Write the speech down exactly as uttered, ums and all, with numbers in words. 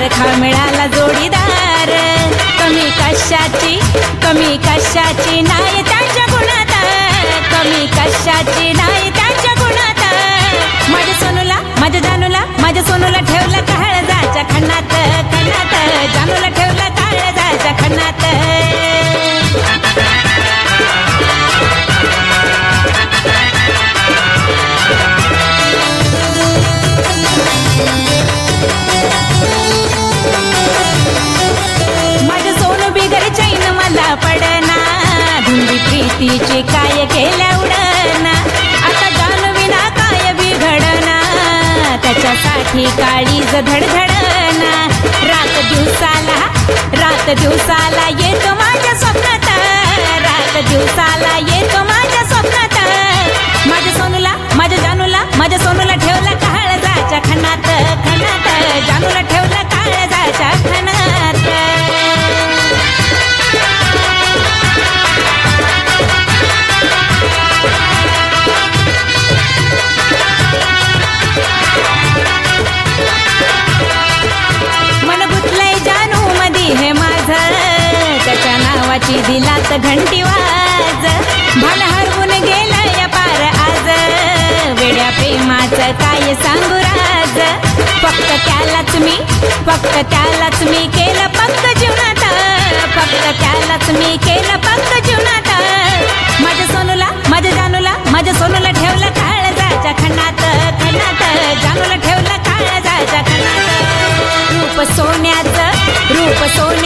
सारखा मिळाला जोडीदार. कमी कशाची कमी कशाची नाही त्याच्या गुणात, कमी कशाची नाही त्याच्या गुणात. माझ्या सोनूला माझ्या जानूला माझ्या सोनूला ठेवलं काळजाच्या खणात, खणात जानूला ठेवलं काळजाच्या खणात. माझं सोनू बिगर चैन मला पडना, धुंदी प्रीतीची काय केल्या उडना. आता जानू विना काय बिघडना, त्याच्यासाठी काळीज धडधडना. रात दिवसाला रात दिवसाला येतो माझ्या स्वप्नात, रात दिवसाला येतो माझ्या स्वप्नात. माझ्या सोनूला माझ्या जानूला माझ्या सोनूला ठेवला काळजाच्या खणात, खणात जानूला ठेवला काळजाच्या खणात. मन गुतलंय जानू मधी हे माझं, त्याच्या नावाची दिलात घंटी वाज. भान हरवून गेलं या पार आज, वेड्या प्रेमाचं काय सांगू राज. फक्त त्यालाच मी फक्त त्यालाच मी केलं पक्क जीवनात, फक्त त्यालाच मी केलं पक्क जीवनात. माझ्या सोनूला माझ्या जानूला माझ्या सोनूला ठेवलं काळजाच्या खणात, खणात जानूला ठेवलं काळजाच्या खणात. रूप सोन्याचं रूप सोन्या